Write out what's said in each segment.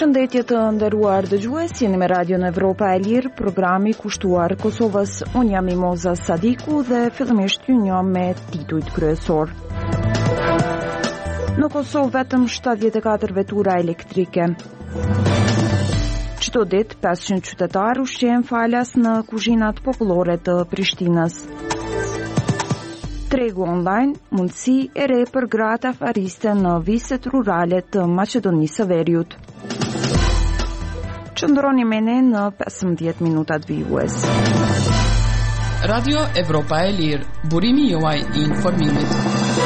Përshëndetje të nderuar dëgjues, jeni me Radio në Evropa e Lirë, programi kushtuar Kosovës. Unë jam Mimoza Sadiku dhe fillimisht ju njoh me titujt kryesor. Në Kosovë vetëm 74 vetura elektrike. Çdo ditë 500 qytetarë ushqehen falas në kuzhinat popullore të Prishtinës. Tregu online, mundësi e re për gratë afariste në viset rurale të Maqedonisë së Veriut. Qëndroni me ne në 15 minutat vijues. Radio Evropa e Lirë, burimi juaj I informimit.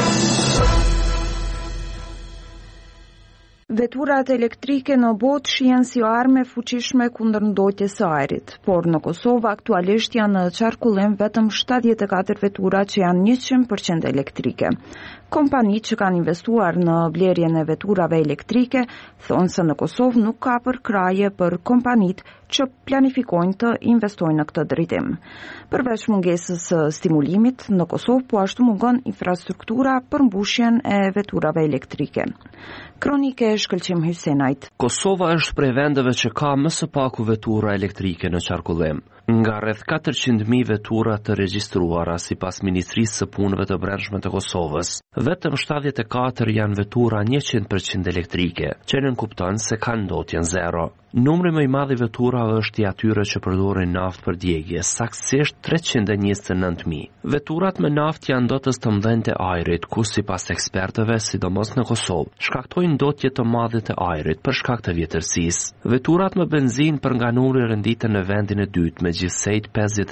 Veturat elektrike në botë shihen si armë fuqishme kundër ndotjes së ajrit, por në Kosovë aktualisht janë në qarkullim vetëm 74 vetura që janë 100% elektrike. Kompanitë që kanë investuar në blerjen e veturave elektrike thonë se në Kosovë nuk ka përkraje për kompanitë që planifikojnë të investojnë në këtë drejtim. Përveç mungesës së stimulimit, në Kosovë po ashtu mungon infrastruktura për mbushjen e veturave elektrike. Kronike Shkëlqim Hysenajt. Kosova është prej vendeve që ka më së paku vetura elektrike në qarkullim. Nga rreth 400.000 vetura të regjistruara sipas Ministrisë së Punëve të Brendshme të Kosovës, vetëm 74 janë vetura 100% elektrike, që nënkupton se kanë ndotjen zero. Numri më I madh I veturave është I atyre që përdorin naftë për djegje, saktësisht 329.000. Veturat me naftë janë ndotës të mëdhenj të ajrit, ku sipas ekspertëve, sidomos në Kosovë, shkaktojnë ndotje të madhe të ajrit për shkak të vjetërsisë. Veturat me benzinë për nga numri renditen në vendin e dytë me gjithsejt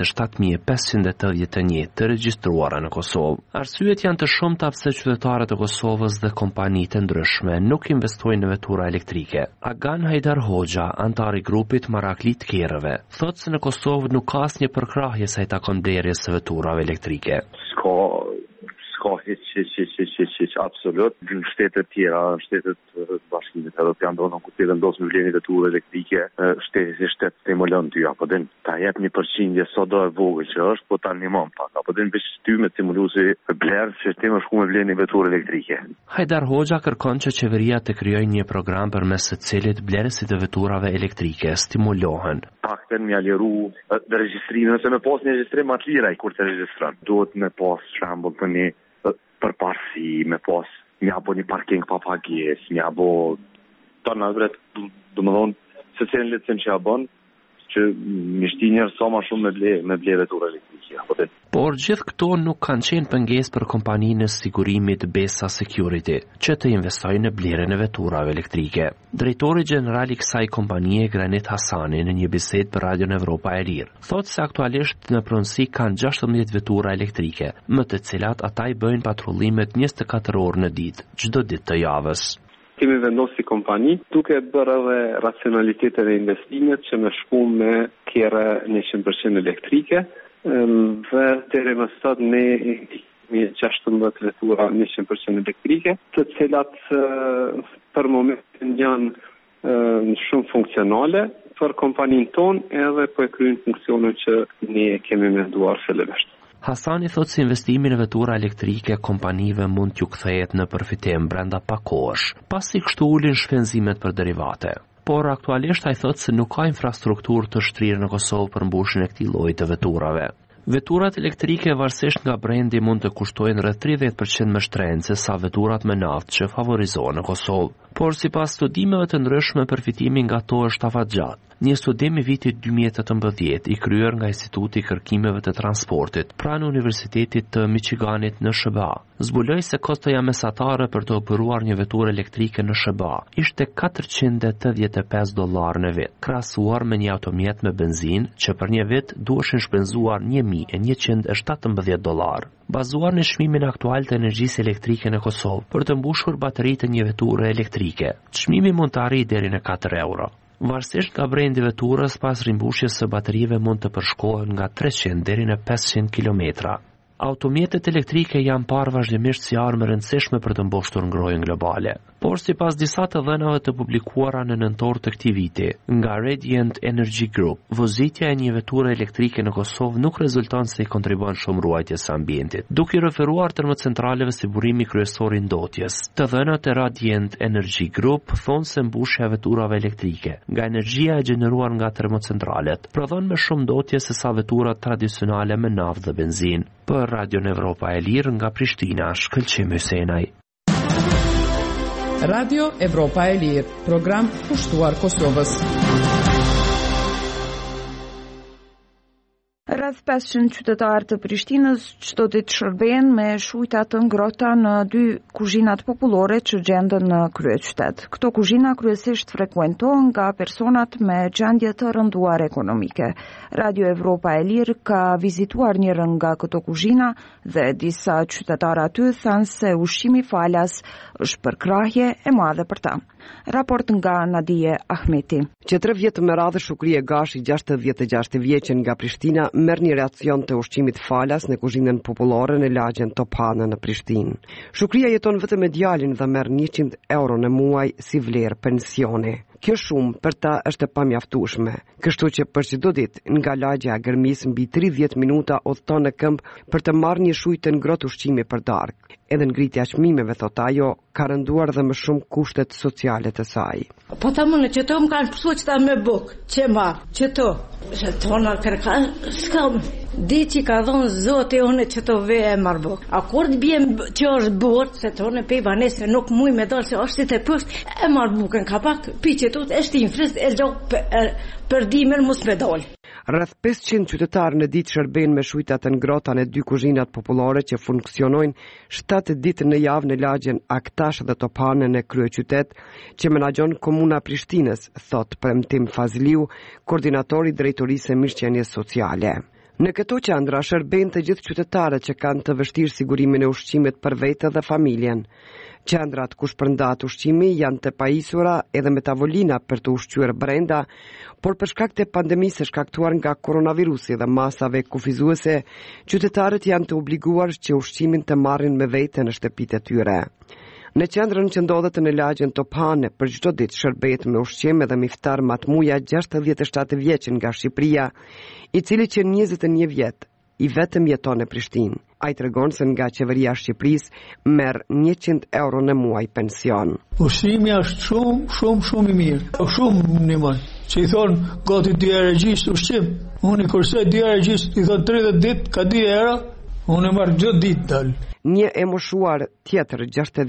57.581 të regjistruara në Kosovë. Arsyet janë të shumta pse qytetarët e Kosovës dhe kompanitë ndryshme nuk investojnë në vetura elektrike. Agan Hajdar Hoxha, antari grupit Maraklit Kerëve, thotë se në Kosovë nuk ka asnjë përkrahje sa I takon blerjes së veturave elektrike. Ska hiç absolut. Në shtetet tjera, në shtetet bashkimit Evropian, do ku vendos me vlerën e veturave elektrike, shtet stimulon ty, apo den ta jep 1% sa do e vogël që është, po ta animon pak, apo den veç ty me stimuluesi blerë që ti më shku me vlerën e veturave elektrike. Hajdar Hoxha kërkon që qeveria të krijojë një program përmes së cilit blerësit e veturave elektrike stimulohen. Pakten me aliru regjistrimin, nëse me pas një regjistrim atë lira I kur të regjistron. Duhet me pas shembull për një përparësi, me pas një abo një parking pa pagesë, një abo tona vret, domethënë se cilën licen që abon, që mishti njerë sa ma shumë me ble vetura elektrike. Por gjithë këto nuk kanë qenë pengesë për kompaninë e sigurimit Besa Security, që të investojnë në blerjen e veturave elektrike. Drejtori general I kësaj kompanie, Granit Hasani, në një bisedë për Radio Evropa e Lirë, thotë se aktualisht në pronësi kanë 16 vetura elektrike, më të cilat ata I bëjnë patrullimet 24 orë në ditë, çdo ditë të javës. Kemi vendosur si kompani, duke bërë edhe racionalitetet e investimit që me shku me kjera 100% elektrike, dhe deri më sot ne kemi 16 vetura 100% elektrike, të cilat për momentin janë shumë funksionale për kompaninë tonë edhe po e kryejnë funksionin që ne kemi menduar fillimisht. Hasani thotë se investimi në vetura elektrike kompanive mund t'ju kthehet në përfitim brenda pak kohësh, pasi kështu ulin shpenzimet për derivate. Por aktualisht ai thotë se nuk ka infrastrukturë të shtrirë në Kosovë për mbushjen e këtij lloji të veturave. Veturat elektrike varësisht nga brendi mund të kushtojnë rreth 30% më shtrenjtë se sa veturat me naftë që favorizohen në Kosovë. Por sipas studimeve të ndryshme përfitimi nga to është afatgjatë. Një studim I vitit 2018 I kryer nga Instituti I Kërkimeve të Transportit pranë Universitetit të Michiganit në SBA zbuloi se kostoja mesatare për të operuar një veturë elektrike në SBA ishte $485 në vit, krahasuar me një automjet me benzinë që për një vit duheshin shpenzuar $1.117. Bazuar në çmimin aktual të energjisë elektrike në Kosovë për të mbushur bateritë e një veture elektrike, çmimi mund të arrijë deri në €4. Varësisht nga brendi veturës, pas rimbushjes së baterive mund të përshkohen nga 300 deri në 500 kilometra. Automjetet elektrike janë parë vazhdimisht si armë e rëndësishme për të mboshtur ngrohjen globale. Por sipas disa të dhënave të publikuara në nëntor të këtij viti nga Radiant Energy Group, vozitja e një veture elektrike në Kosovë nuk rezulton se i kontribuon shumë ruajtjes së ambientit. Duke i referuar termocentraleve si burimi kryesor i ndotjes, të dhënat e Radiant Energy Group thonë se mbushja e veturave elektrike nga energjia e gjeneruar nga termocentralet prodhon më shumë ndotje se sa veturat tradicionale me naftë dhe benzinë. Për Radio Evropa e Lirë nga Prishtina, Shkëlqim Hysenaj. Radio Evropa e Lirë, program pushtuar Kosovës. Rreth 500 qytetarë të Prishtinës çdo ditë shërbejnë me shujta të ngrohta në 2 kuzhinat popullore që gjenden në kryeqytet. Këto kuzhina kryesisht frekuentohen nga personat me gjendje të rënduar ekonomike. Radio Evropa e Lirë ka vizituar njërën nga këto kuzhina dhe disa qytetarë aty thanë se ushqimi falas është përkrahje e madhe për ta. Raport nga Nadije Ahmeti. Që 3 vjetë me radhë Shukrie Gashi, 66 vjeçën nga Prishtina, merr një racion të ushqimit falas në kuzhinën popullore në lagjen Tophanë në Prishtinë. Shukria jeton vetëm me djalin dhe merr 100 euro në muaj si vlerë pensioni. Kjo shumë për ta është e pamjaftueshme, kështu që për çdo ditë nga lagja e Gërmis mbi 30 minuta udhton në këmbë për të marrë një shujtë të ngrohtë ushqimi për darkë. Edhe ngritja e çmimeve, thot ajo, ka rënduar dhe më shumë kushtet sociale të saj. Po ta mënë që to më kanë pësu që ta me bukë, që ma, që to. Që tona kërka, s'kam, di që ka dhonë zote une që to veje e marrë bukë. A kur të bjem që është burë, se tone pe i banese nuk muj me dalë, se është të pështë, e marrë bukën ka pak, pi që tot, e shti në frist, e gjokë për dimer mus me dalë. Rreth 500 qytetarë në ditë shërbejnë me shujtat të ngrohta në 2 kuzhinat popullore që funksionojnë 7 ditë në javë në lagjen Aktash dhe Tophanë në kryeqytet, që menaxhon Komuna Prishtinës, thot Premtim Fazliu, koordinatori i drejtorisë së mirëqenies sociale. Në këto qendra shërbejnë të gjithë qytetarët që kanë të vështirë sigurimin e ushqimit për vete dhe familjen. Qendrat ku shpërndahet ushqimi janë të pajisura edhe me tavolina për të ushqyer brenda, por për shkak të pandemisë shkaktuar nga koronavirusi dhe masave kufizuese, qytetarët janë të obliguar që ushqimin të marrin me vete në shtëpitë e tyre. Në qendrën që ndodhet në lagjen Tophanë, për çdo ditë shërbehet me ushqim edhe miftar Matmuja, 67 vjeçën nga Shqipëria, i cili që 21 vjet i vetëm jeton në Prishtinë. Ai tregon se nga qeveria e Shqipërisë merr 100 euro në muaj pension. Ushqimi është shumë i mirë. Shumë në muaj. Që i thon gati 2 herë gjysmë ushqim. Unë kursoj 2 herë gjysmë, i thon 30 ditë ka 2 euro. Unë marr çdo ditë dal. Një e moshuar tjetër,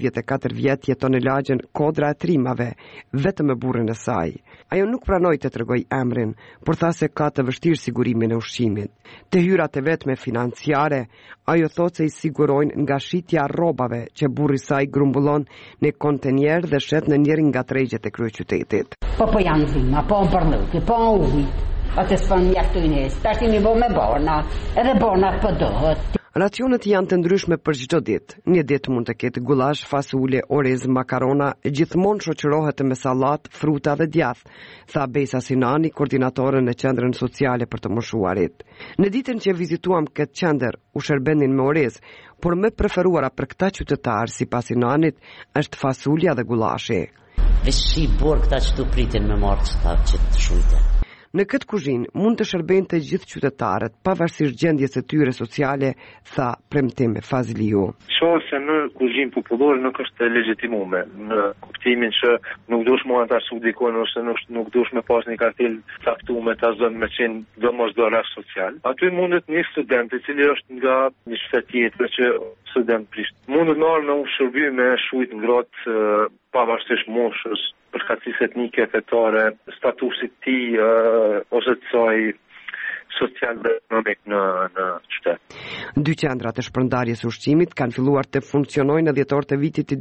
64 vjet, jeton në lagjen Kodra e Trimave, vetëm me burrin e saj. Ajo nuk pranoi të tregoj emrin, por tha se ka të vështirë sigurimin e ushqimit. Të hyrat e vetme financiare, ajo thot se i sigurojnë nga shitja rrobave që burri i saj grumbullon në kontenjer dhe shet në njërin nga tregjet e kryeqytetit. Po janë zima, po përllëki, po uji. Atë s'pan mjaftojnë, tash mi bo me borna, edhe borna po dohet. Racionet janë të ndryshme për çdo ditë. Një ditë mund të ketë gullash, fasule, orez, makarona, gjithmonë shoqërohet me sallat, fruta dhe djath, tha Besa Sinani, koordinatore në qendrën sociale për të moshuarit. Në ditën që vizituam këtë qendër, u shërbenin me orez, por më preferuara për këta qytetarë sipas Sinanit është fasulja dhe gullashi. Veshi bor këta që tu pritin me marrë që të shujte. Në këtë kuzhinë mund të shërbejnë të gjithë qytetarët, pavarësisht gjendjes së tyre sociale, tha Premtim Fazliu. Shoh se në kuzhinë popullore nuk është e legjitimuar, në kuptimin që nuk duhesh më ata subdikon ose nuk duhesh me pas një kartel caktuar me ta zënë me qenë domosdoshmëri social. Aty mundet një student i cili është nga një shtet tjetër që student Prishtinë. Mundet të marrë në shërby me shujt ngrohtë pavarësisht moshës, përkatësisë etnike, fetare, statusit të tij ose të saj social dhe ekonomik në qytet. 2 qendrat e shpërndarjes së ushqimit kanë filluar të funksionojnë në dhjetor të vitit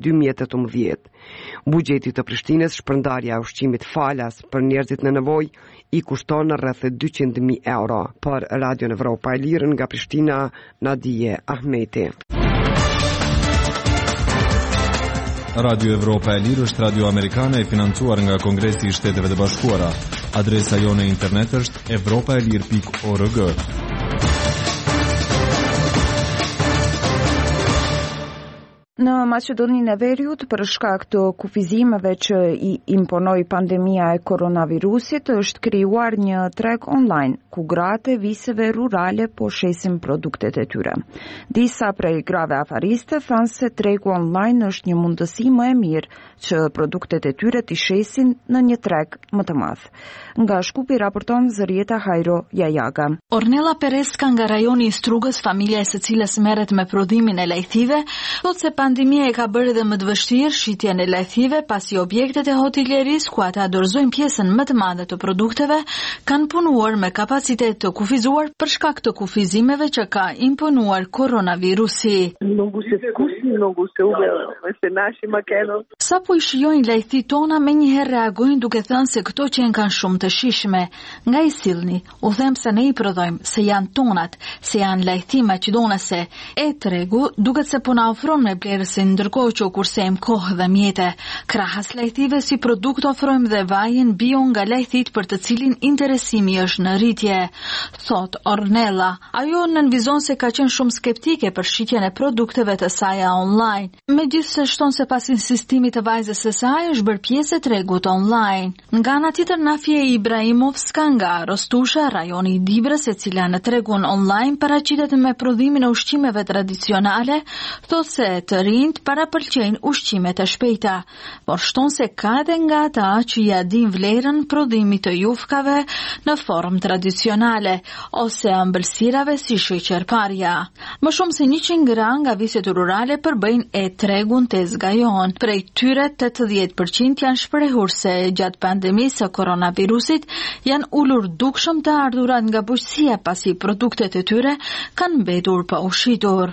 2018. Buxheti të Prishtinës, shpërndarja e ushqimit falas për njerëzit në nevojë i kushton rreth 200.000 euro. Për Radio Evropa e Lirë nga Prishtina, Nadije Ahmeti. Radio Evropa e Lirë është radio amerikane e financuar nga Kongresi i Shteteve të Bashkuara. Adresa jone e internet është evropaelir.org. Në Maqedoninë e Veriut, për shkak të kufizimeve që i imponoi pandemia e koronavirusit, është krijuar një treg online ku gratë e viseve rurale po shesin produktet e tyre. Disa prej grave afariste thanë se tregu online është një mundësi më e mirë që produktet e tyre t'i shesin në një treg më të madh. Nga Shkupi raporton Zërieta Hajro Jajaga. Ornella Pereska nga rajoni i Strugës, familja e së cilës merret me prodhimin e lajthive, thotë se pandemia e ka bërë edhe më të vështirë shitjen e lajthive, pasi objektet e hotelierisë ku ata dorëzojnë pjesën më të madhe të produkteve kanë punuar me kapacitet të kufizuar për shkak të kufizimeve që ka imponuar koronavirusi. Sapo i shijojnë lajthi tona, menjëherë reagojnë duke thënë se këto qenë kanë shumë të shishme. Nga i sillni, u them se ne i prodhojmë, se janë tonat, se janë lajthi maqedonase. E tregu duket se po na ofron me blerësin, ndërkohë që u kursejmë kohë dhe mjete. Krahas lajthive si produkt ofrojmë dhe vajin bio nga lajthit për të cilin interesimi është në rritje. Thot Ornella, ajo nënvizon se ka qenë shumë skeptike për shitjen e produkteve të saj online. Megjithse shton se pas insistimit të vajzës së saj është bërë pjesë e tregut online. Nga ana tjetër, Nafje Ibrahimovska nga Rostusha, rajoni i Dibrës, e cila në tregun online paraqitet me prodhimin e ushqimeve tradicionale, thotë se të rinjt parapëlqejnë ushqimet e shpejta, por shton se ka edhe nga ata që ja din vlerën prodhimit të jufkave në formë tradicionale ose ëmbëlsirave si sheqerparja. Më shumë se 100 gra nga viset rurale përbëjnë e tregun Tezgajon. Prej tyre 80% janë shprehur se gjatë pandemisë së koronavirusit janë ulur dukshëm të ardhurat nga bujqësia pasi produktet e tyre kanë mbetur pa ushitur.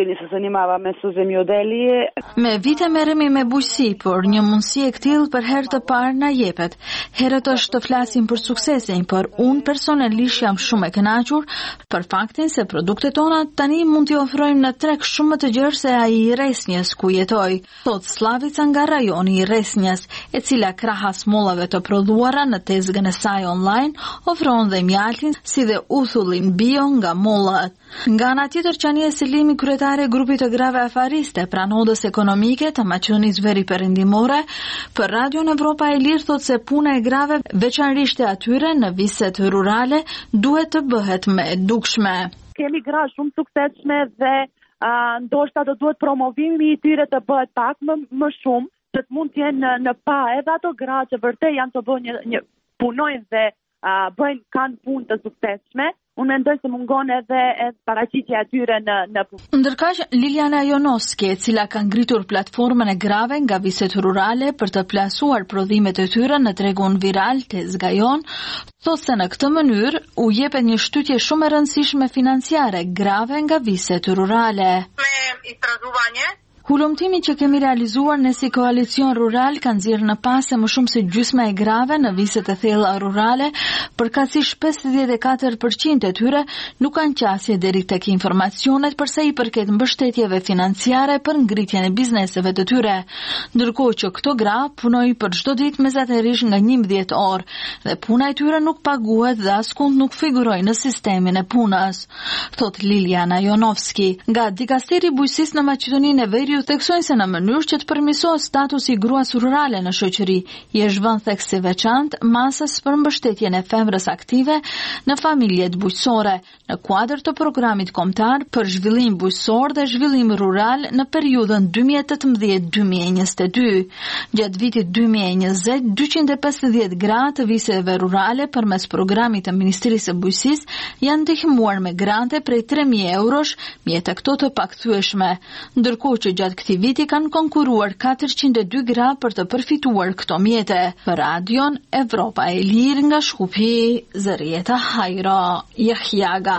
Me vite merremi me bujqësi, por një mundësi e këtill për herë të parë na jepet. Herët është të flasim për suksesin, por unë personalisht jam shumë e kënaqur për faktin se produktet tona tani mund t'i ofrojmë në treg shumë më të gjerë se ai i Resnjës ku jetoj, thot Slavica nga rajoni i Resnjës, e cila krahas mollave të prodhuara në tezgën e saj online ofron dhe mjaltin si dhe uthullin bio nga mollat. Nga ana tjetër, Qania Selimi, kryetare e grupit të grave afariste pra nodës ekonomike të Maqedonisë Veri Perëndimore, për Radion Evropa e Lirë thotë se puna e grave, veçanërisht e atyre në viset rurale, duhet të bëhet më e dukshme. Kemi gra shumë suksesshme dhe ndoshta do duhet promovimi i tyre të bëhet pak më shumë, që të mund të jenë në pa edhe ato gra që vërtet janë të bëjnë punojnë dhe kanë punë të suksesshme. Unë mendoj se mungon edhe paraqitja e tyre në Ndërkaq, Liliana Jonoski, e cila ka ngritur platformën e grave nga viset rurale për të plasuar prodhimet e tyre në tregun viral Tezgajon, thotë se në këtë mënyrë u jepet një shtytje shumë e rëndësishme financiare grave nga viset rurale. Hulumtimi që kemi realizuar ne si koalicion rural kanë nxjerrë në pasë më shumë se gjysma e grave në viset e thella rurale, përkatësisht 54% e tyre nuk kanë qasje deri tek informacionet për sa i përket mbështetjeve financiare për ngritjen e bizneseve të tyre, ndërkohë që këto gra punojnë për çdo ditë mesatërisht nga 11 orë dhe puna e tyre nuk paguhet dhe askund nuk figurojnë në sistemin e punës, thot Liliana Jonovski. Nga Dikasteri i Bujqësisë në Maqedoninë e Veriut ju theksojnë se në mënyrë që të përmirësohet statusi gruas rurale në shoqëri, i është vënë theks si veçantë masës për mbështetjen e femrës aktive në familjet bujqësore, në kuadër të programit kombëtar për zhvillim bujqësor dhe zhvillim rural në periudhën 2018-2022. Gjatë vitit 2020, 250 gra të viseve rurale përmes programit të Ministrisë së Bujqësisë janë ndihmuar me grante prej 3.000 eurosh, mjete këto të pakthyeshme, ndërkohë që gjatë këtij viti kanë konkuruar 402 gra për të përfituar këto mjete. Për Radion Evropa e Lirë nga Shkupi, Zërieta Hajro Jajaga.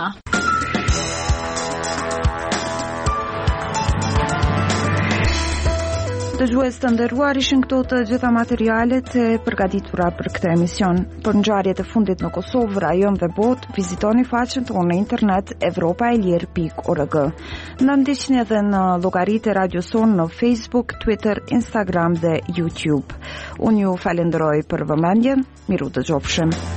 Dëgjues të nderuar, ishin këto të gjitha materialet e përgatitura për këtë emision. Për ngjarjet e fundit në Kosovë, rajon dhe botë, vizitoni faqen tonë në internet evropaelir.org. Na ndiqni edhe në llogaritë e Radio Son në Facebook, Twitter, Instagram dhe YouTube. Unë ju falenderoj për vëmendjen. Miru dëgjofshim.